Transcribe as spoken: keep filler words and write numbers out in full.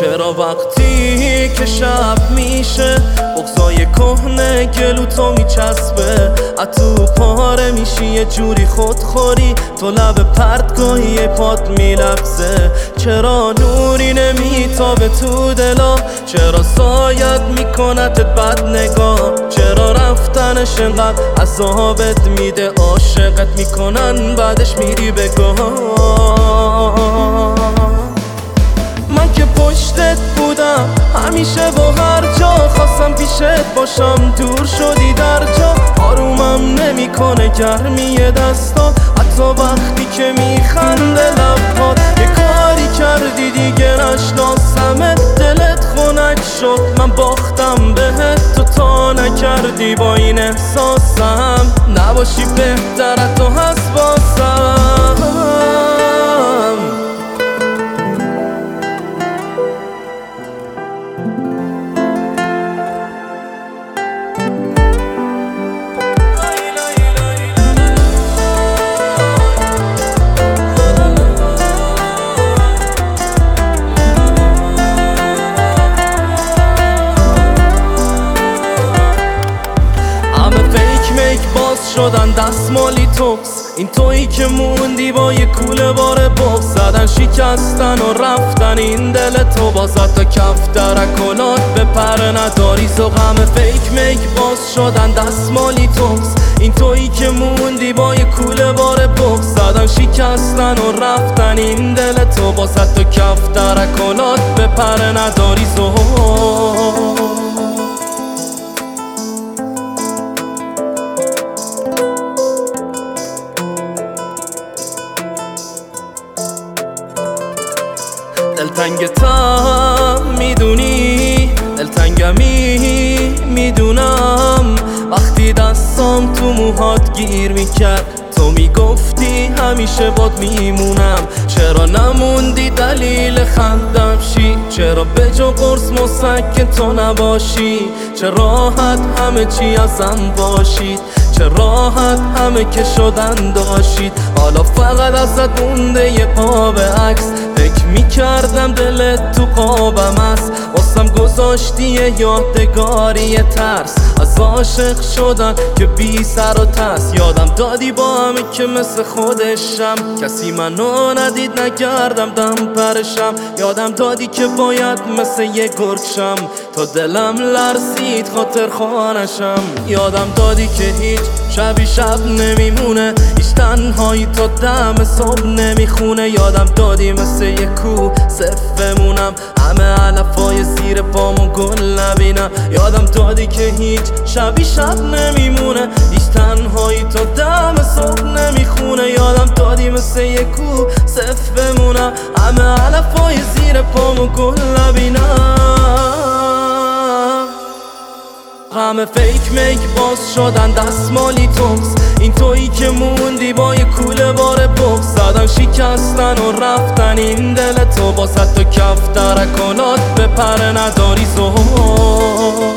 چرا وقتی که شب میشه بغضای کهنه گلو تو میچسبه، اتو پاره میشی یه جوری خودخوری، تو لب پرتگاهی پات میلغزه. چرا نوری نمیتابه تو دلا، چرا سایت میکنتت بد نگاه، چرا رفتنش انقدر عذابت میده، عاشقت میکنن بعدش میری بگاه. من که پشتت بودم همیشه با هر جا، خواستم پیشت باشم دور شدی در جا. آرومم نمیکنه گرمی دستا، حتی وقتی که میخنده لبات. یه کاری کردی دیگه نشناسمه، دلت خنک شد من باختم بهت، تو تا نکردی با این احساسم، نباشی بهتره تو هست باسم. شدن دستمالی توکس، این تویی که موندی با یه کوله بار بغض، زدن شکستن و رفتن این دل تو، بازت تا کف درکلات به پر نداری زو. غم فیک میک باز شدن دستمالی توکس، این تویی که موندی با یه کوله بار بغض، زدن شکستن و رفتن این دل تو، بازت تا کف درکلات به پر نداری زو. دلتنگتم میدونی، دلتنگمی میدونم، وقتی دستام تو موهات گیر میکرد تو میگفتی همیشه باد میمونم. چرا نموندی دلیل خندم شی، چرا به جا قرص مسکن تو نباشی، چه راحت همه چی ازم باشید، چه راحت همه که شدن داشتید، حالا فقط ازت مونده یه قاب عکس. فکر میکردم دلت تو قابم است، واسم گذاشتی یه یادگاری ترس از عاشق شدن که بی سر و تس. یادم دادی با همه که مثل خودشم، کسی منو ندید نگردم دم پرشم. یادم دادی که باید مثل یه گرگشم، تا دلم لرزید خاطر خانشم. یادم دادی که هیچ شبی شب نمیمونه، هیچ تنهایی تا دم صبح نمیخونه. یادم دادی مثل یه کو صف بمونم، همه علفای زیر پامو گل نبینم. یادم دادی که هیچ شبی شب نمیمونه، هیچ تنهایی تا دم صبح نمیخونه. یادم دادی مثل یه کو صف بمونم، همه علفای زیر پامو گل نبینم. همه فیک میک باز شدن دستمالی توکس، این تویی که موندی با یه کوله بار بغض، زدن شکستن و رفتن این دل تو، بازت تا کف درکلات به پر نداری زو.